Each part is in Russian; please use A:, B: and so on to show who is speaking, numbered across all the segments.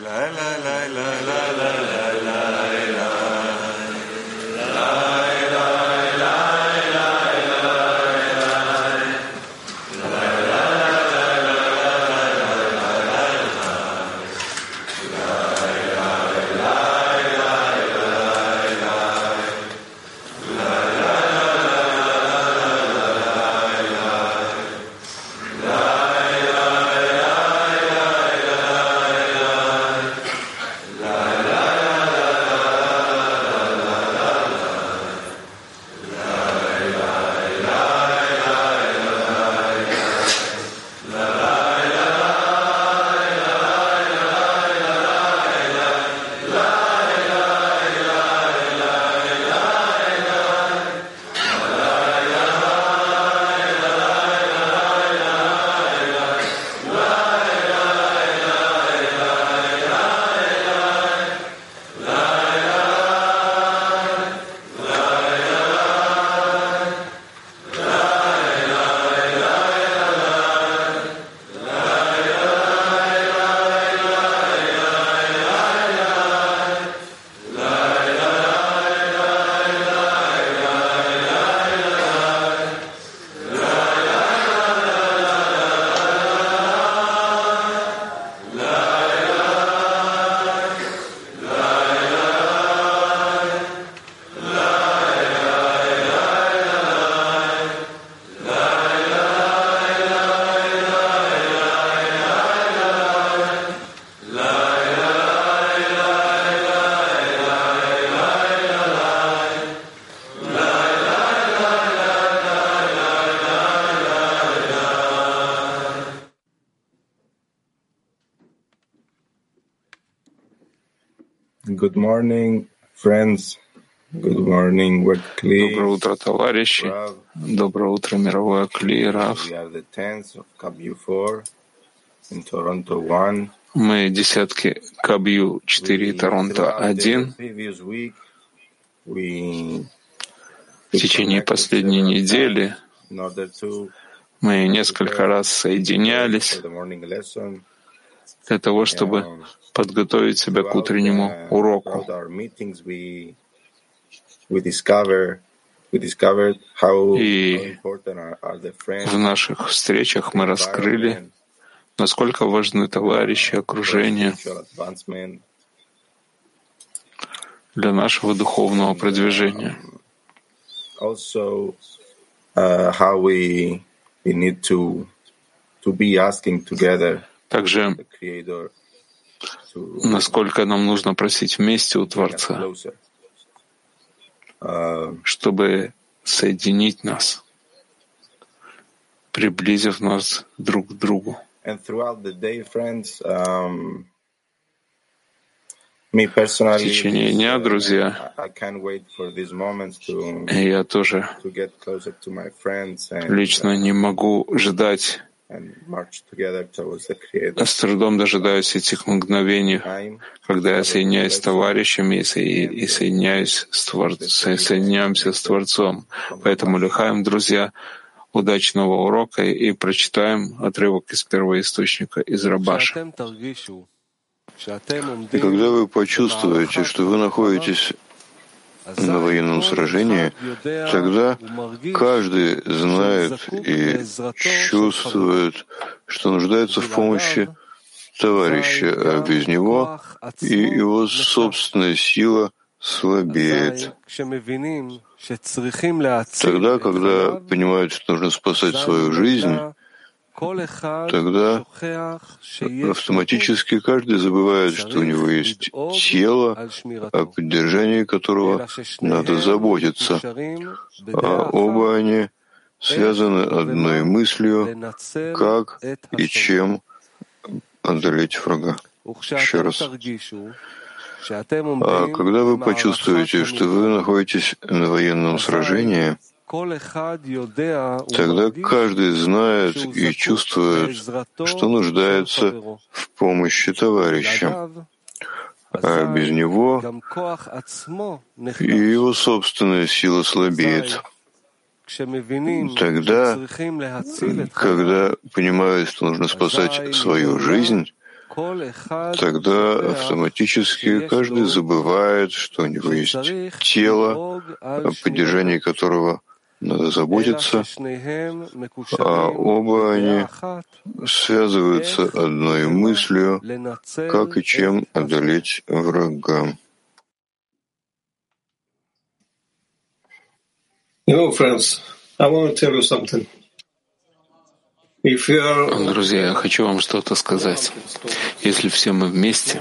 A: Good morning, friends. Good morning, Kli.
B: Доброе утро, товарищи. Доброе утро, мировое Кли, Рав. Мы десятки Кабью 4, Торонто 1. В течение последней недели мы несколько раз соединялись для того, чтобы подготовить себя к утреннему уроку. И в наших встречах мы раскрыли, насколько важны товарищи, окружение для нашего духовного продвижения. Также, насколько нам нужно просить вместе у Творца, чтобы соединить нас, приблизив нас друг к другу. В течение дня, друзья, я тоже лично не могу ждать, с трудом дожидаюсь этих мгновений, когда я соединяюсь с товарищами и соединяемся с Творцом. Поэтому лихаем, друзья, удачного урока и прочитаем отрывок из первоисточника, из Рабаша.
C: И когда вы почувствуете, что вы находитесь на военном сражении, тогда каждый знает и чувствует, что нуждается в помощи товарища, а без него и его собственная сила слабеет. Тогда, когда понимают, что нужно спасать свою жизнь, тогда автоматически каждый забывает, что у него есть тело, о поддержании которого надо заботиться, а оба они связаны одной мыслью, как и чем одолеть врага. Еще раз. А когда вы почувствуете, что вы находитесь на военном сражении, тогда каждый знает и чувствует, что нуждается в помощи товарища, а без него и его собственная сила слабеет. Тогда, когда понимают, что нужно спасать свою жизнь, тогда автоматически каждый забывает, что у него есть тело, о поддержании которого надо заботиться, а оба они связываются одной мыслью, как и чем одолеть врага.
D: Friends, I want to tell you something.
B: Друзья, я хочу вам что-то сказать. Если все мы вместе,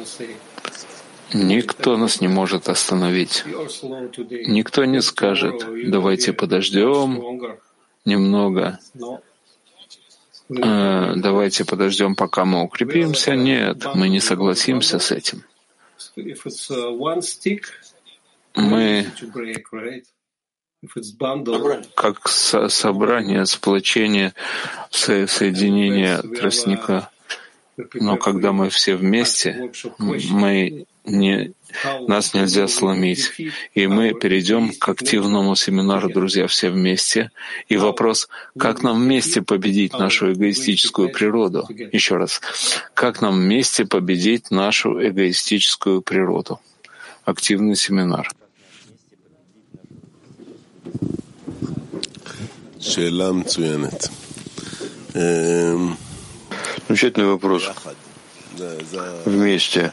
B: никто нас не может остановить. Никто не скажет: давайте подождем немного, давайте подождем, пока мы укрепимся. Нет, мы не согласимся с этим. Мы как собрание, сплочение, соединение тростника. Но когда мы все вместе, нас нельзя сломить. И мы перейдем к активному семинару, друзья, все вместе. И вопрос, как нам вместе победить нашу эгоистическую природу? Еще раз, как нам вместе победить нашу эгоистическую природу? Активный семинар.
C: Замечательный вопрос. Вместе.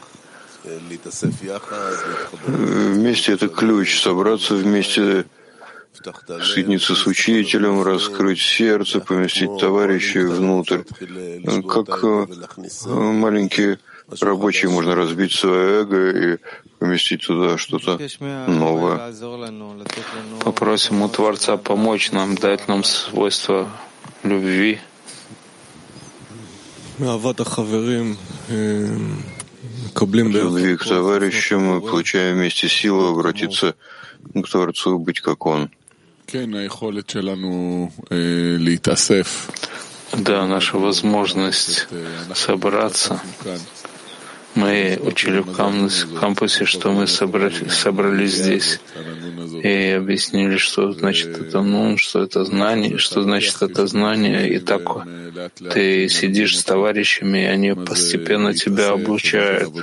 C: Вместе — это ключ. Собраться вместе, соединиться с учителем, раскрыть сердце, поместить товарищей внутрь. Как маленькие рабочие можно разбить свое эго и поместить туда что-то новое.
B: Попросим у Творца помочь нам, дать нам свойства любви.
C: Любви к товарищам мы получаем вместе силу обратиться к Творцу, быть как Он.
B: Да, наша возможность собраться. Мы учили в кампусе, что мы собрались здесь и объяснили, что значит это нун, что это знание, что значит это знание. И так ты сидишь с товарищами, и они постепенно тебя облучают.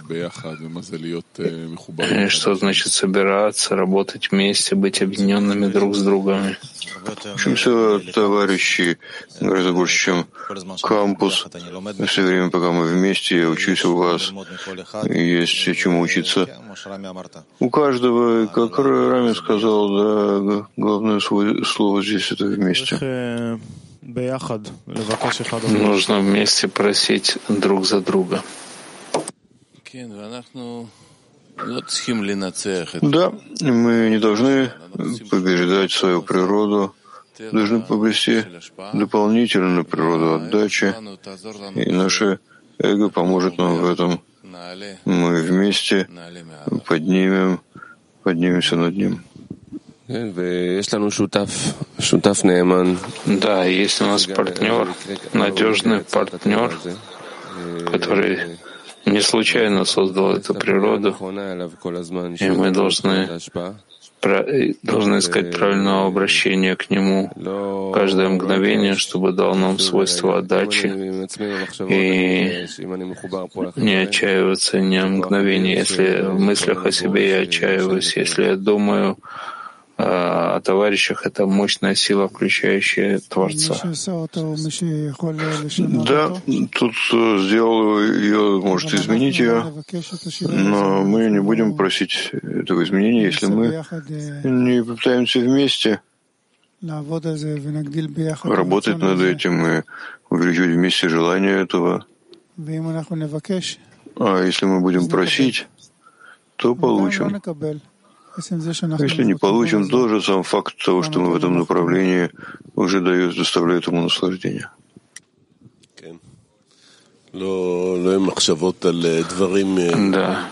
B: И что значит собираться, работать вместе, быть объединенными друг с другом.
C: Учимся от товарищей гораздо больше, чем кампус. Все время, пока мы вместе, я учусь у вас. Есть чему учиться. У каждого, как Рами сказал, да, главное слово здесь — это вместе.
B: Нужно вместе просить друг за друга.
C: Да, мы не должны побеждать свою природу, должны обрести дополнительную природу отдачи, и наше эго поможет нам в этом. Мы вместе поднимемся над ним.
B: Да, есть у нас партнер, надежный партнер, который не случайно создал эту природу, и мы должны искать правильного обращения к нему каждое мгновение, чтобы дал нам свойство отдачи, и не отчаиваться ни о мгновении. Если в мыслях о себе я отчаиваюсь, если я думаю о товарищах, это мощная сила, включающая Творца.
C: Да, тут сделал ее, может изменить ее, но мы не будем просить этого изменения, если мы не попытаемся вместе работать над этим и увеличивать вместе желание этого. А если мы будем просить, то получим. Если не получим, тоже сам факт того, что мы в этом направлении, уже доставляет ему наслаждение.
B: Да.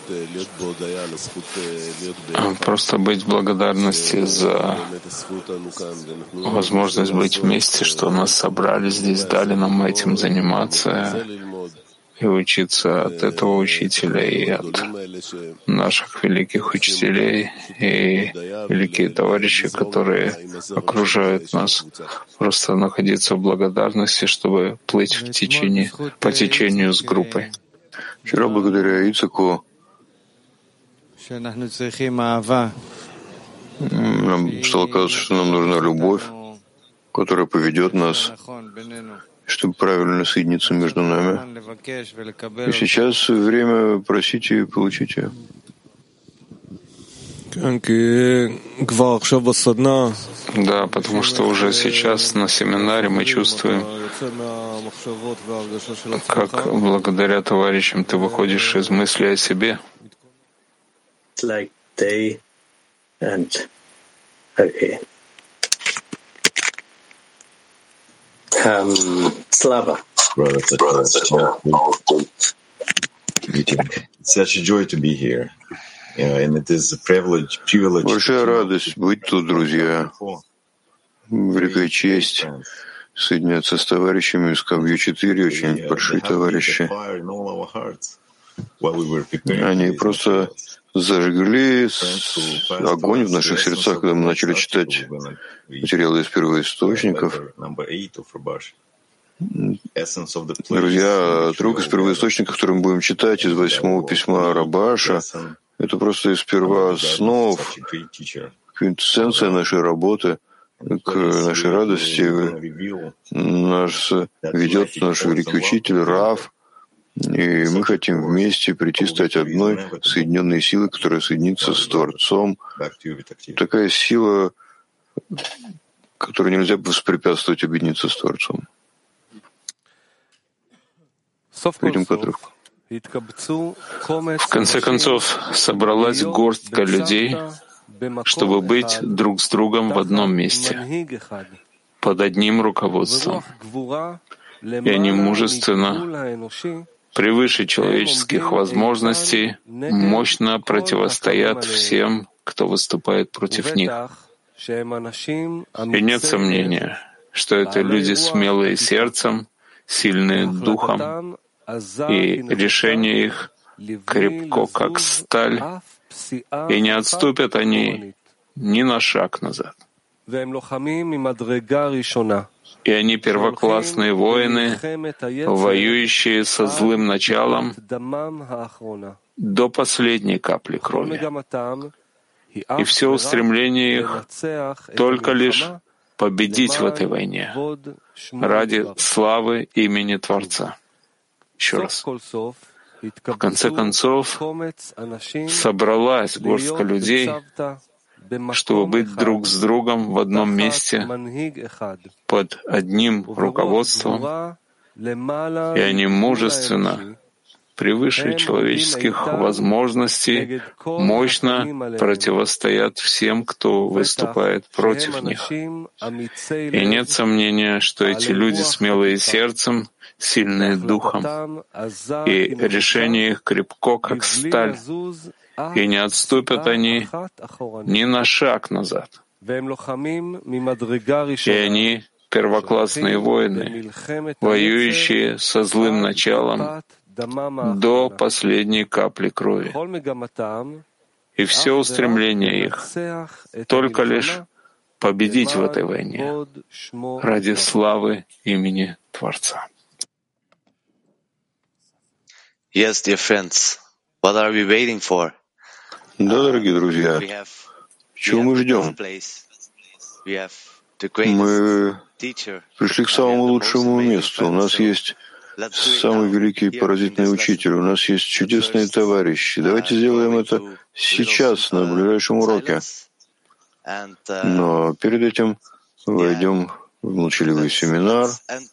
B: Просто быть в благодарности за возможность быть вместе, что нас собрали здесь, дали нам этим заниматься и учиться от этого учителя и от наших великих учителей и великие товарищи, которые окружают нас. Просто находиться в благодарности, чтобы плыть по течению с группой.
C: Вчера, благодаря Ицаку, нам стало казаться, что нам нужна любовь, которая поведет нас, чтобы правильно соединиться между нами. И сейчас время просить и получить ее.
B: Да, потому что уже сейчас на семинаре мы чувствуем, как благодаря товарищам ты выходишь из мысли о себе.
E: Slava. It's such a joy to be here. And it is a privilege.
C: Большая радость быть тут, друзья. Великая честь соединяться с товарищами из Кавью-4, очень большие товарищи. Они просто зажгли огонь в наших сердцах, когда мы начали читать материалы из первоисточников. Друзья, отрывок из первоисточника, который мы будем читать, из 8-го письма Рабаша, это просто из первооснов, квинтэссенция нашей работы, к нашей радости нас ведет наш великий учитель Рав, и мы хотим вместе прийти стать одной соединенной силой, которая соединится с Творцом. Такая сила, которой нельзя воспрепятствовать объединиться с Творцом. Перейдем к отрывку.
B: В конце концов, собралась горстка людей, чтобы быть друг с другом в одном месте, под одним руководством. И они мужественно, превыше человеческих возможностей, мощно противостоят всем, кто выступает против них. И нет сомнения, что это люди смелые сердцем, сильные духом, и решение их крепко, как сталь, и не отступят они ни на шаг назад. И они первоклассные воины, воюющие со злым началом до последней капли крови. И все устремление их только лишь победить в этой войне ради славы имени Творца. Еще раз. В конце концов, собралась горстка людей, чтобы быть друг с другом в одном месте, под одним руководством, и они мужественно, превыше человеческих возможностей, мощно противостоят всем, кто выступает против них. И нет сомнения, что эти люди смелые сердцем, сильные духом, и решение их крепко, как сталь, и не отступят они ни на шаг назад. И они первоклассные воины, воюющие со злым началом до последней капли крови. И все устремление их только лишь победить в этой войне ради славы имени Творца.
F: Yes, dear friends, what are we waiting for?
C: Да, дорогие друзья, чего мы ждем? Мы пришли к самому лучшему месту. У нас есть самый великий и поразительный учитель, у нас есть чудесные товарищи. Давайте сделаем это сейчас, на ближайшем уроке. Но перед этим войдем в молчаливый семинар.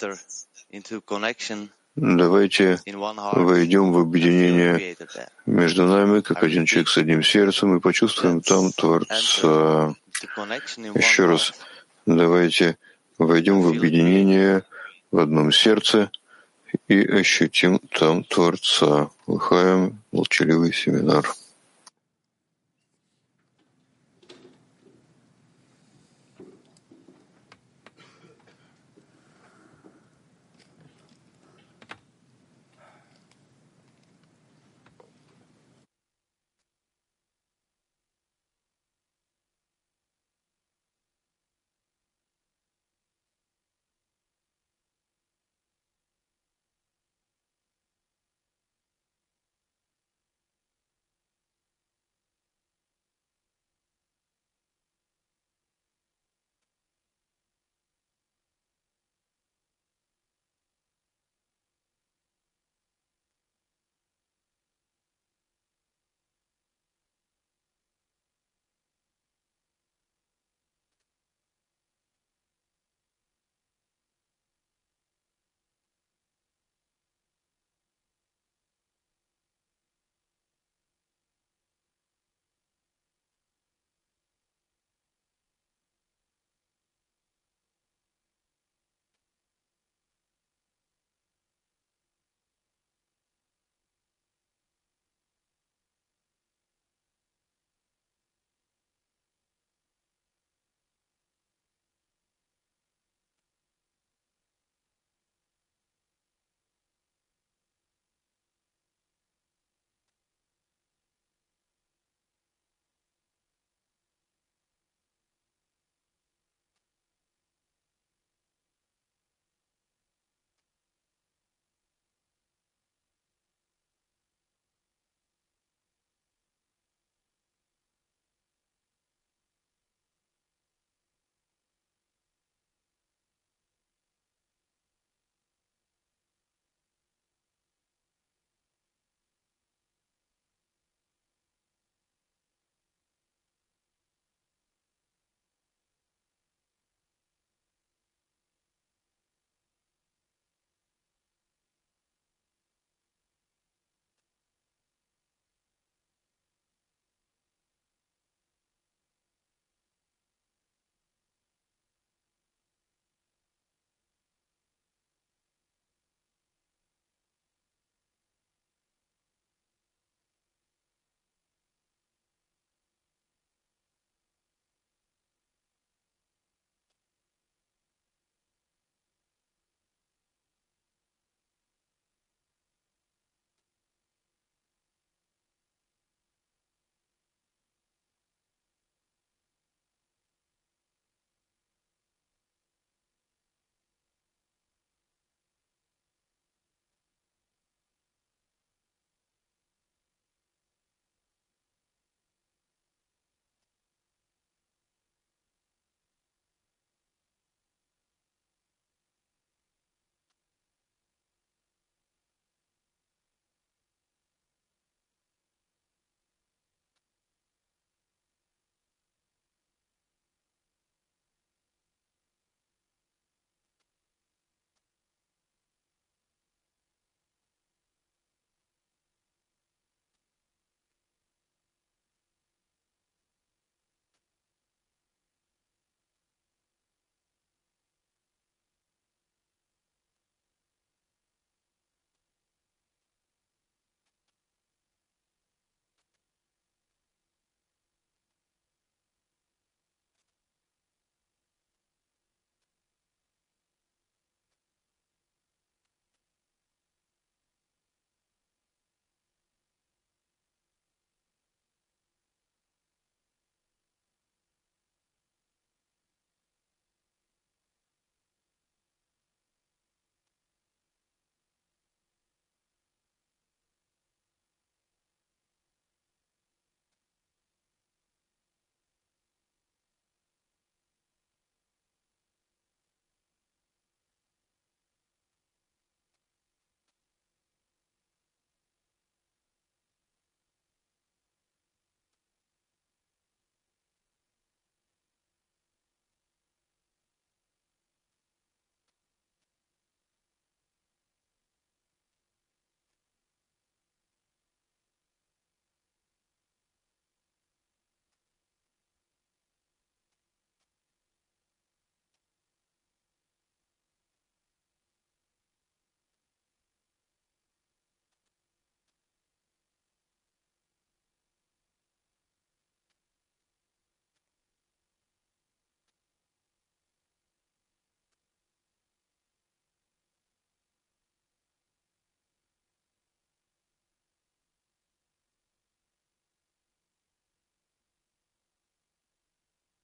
C: Давайте войдем в объединение между нами, как один человек с одним сердцем, и почувствуем там Творца. Еще раз, давайте войдем в объединение в одном сердце и ощутим там Творца. Лыхаем молчаливый семинар.